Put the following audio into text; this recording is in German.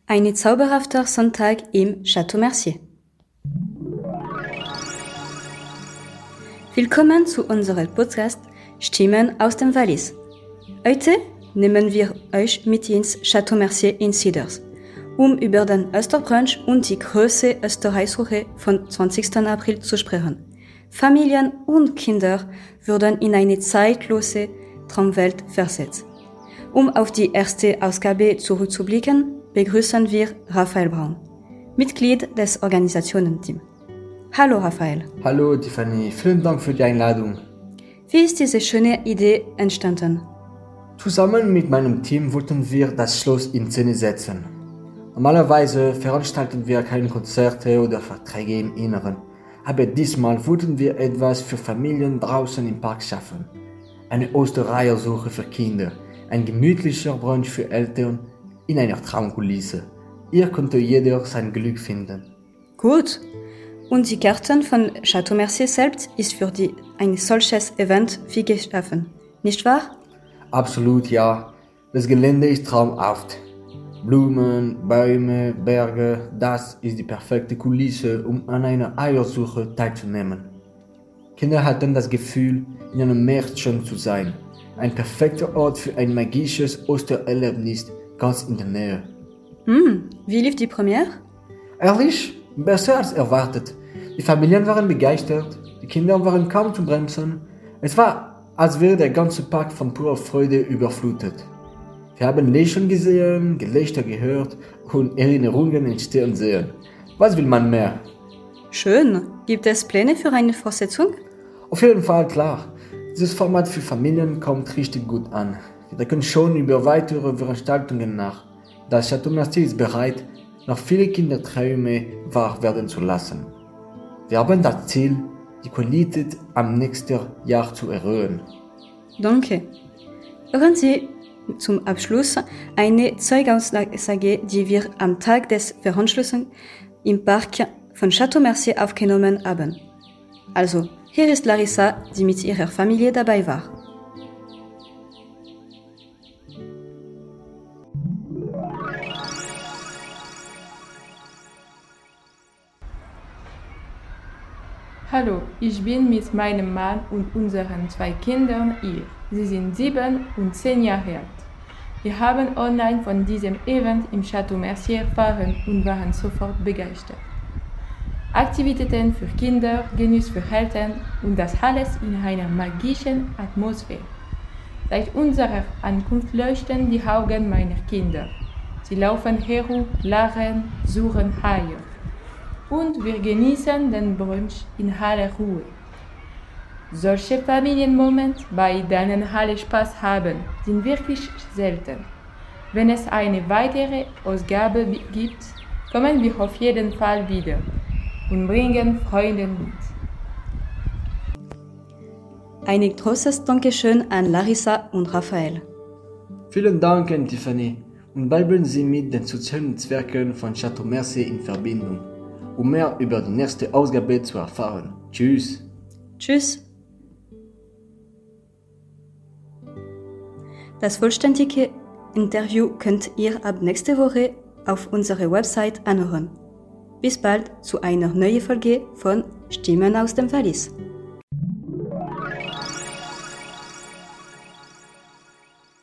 Ein zauberhafter Sonntag im Château Mercier. Willkommen zu unserem Podcast Stimmen aus dem Wallis. Heute nehmen wir euch mit ins Château Mercier in Ciders, um über den Osterbrunch und die große Osterreiswoche vom 20. April zu sprechen. Familien und Kinder wurden in eine zeitlose Traumwelt versetzt. Um auf die erste Ausgabe zurückzublicken, begrüßen wir Raphael Braun, Mitglied des Organisationsteams. Hallo Raphael. Hallo Tiffany, vielen Dank für die Einladung. Wie ist diese schöne Idee entstanden? Zusammen mit meinem Team wollten wir das Schloss in Szene setzen. Normalerweise veranstalten wir keine Konzerte oder Verträge im Inneren, aber diesmal wollten wir etwas für Familien draußen im Park schaffen. Eine Ostereiersuche für Kinder, ein gemütlicher Brunch für Eltern in einer Traumkulisse. Hier konnte jeder sein Glück finden. Gut. Und die Karten von Château Mercier selbst ist für ein solches Event wie geschaffen, nicht wahr? Absolut ja. Das Gelände ist traumhaft. Blumen, Bäume, Berge, das ist die perfekte Kulisse, um an einer Eiersuche teilzunehmen. Kinder hatten das Gefühl, in einem Märchen zu sein. Ein perfekter Ort für ein magisches Ostererlebnis ganz in der Nähe. Wie lief die Premiere? Ehrlich, besser als erwartet. Die Familien waren begeistert, die Kinder waren kaum zu bremsen. Es war, als wäre der ganze Park von purer Freude überflutet. Wir haben Lächeln gesehen, Gelächter gehört und Erinnerungen entstehen sehen. Was will man mehr? Schön. Gibt es Pläne für eine Fortsetzung? Auf jeden Fall, klar. Dieses Format für Familien kommt richtig gut an. Wir denken schon über weitere Veranstaltungen nach. Das Château Mercier ist bereit, noch viele Kinderträume wahr werden zu lassen. Wir haben das Ziel, die Qualität am nächsten Jahr zu erhöhen. Danke. Hören Sie zum Abschluss eine Zeugaussage, die wir am Tag des Veranstaltungs im Park von Château Mercier aufgenommen haben. Also, hier ist Larissa, die mit ihrer Familie dabei war. Hallo, ich bin mit meinem Mann und unseren 2 Kindern hier. Sie sind 7 und 10 Jahre alt. Wir haben online von diesem Event im Château Mercier erfahren und waren sofort begeistert. Aktivitäten für Kinder, Genuss für Eltern und das alles in einer magischen Atmosphäre. Seit unserer Ankunft leuchten die Augen meiner Kinder. Sie laufen herum, lachen, suchen Eier. Und wir genießen den Brunch in aller Ruhe. Solche Familienmomente, bei denen alle Spaß haben, sind wirklich selten. Wenn es eine weitere Ausgabe gibt, kommen wir auf jeden Fall wieder und bringen Freunde mit. Ein großes Dankeschön an Larissa und Raphael. Vielen Dank an Tiffany und bleiben Sie mit den sozialen Netzwerken von Château Mercier in Verbindung, um mehr über die nächste Ausgabe zu erfahren. Tschüss. Tschüss. Das vollständige Interview könnt ihr ab nächste Woche auf unserer Website anhören. Bis bald zu einer neuen Folge von Stimmen aus dem Wallis.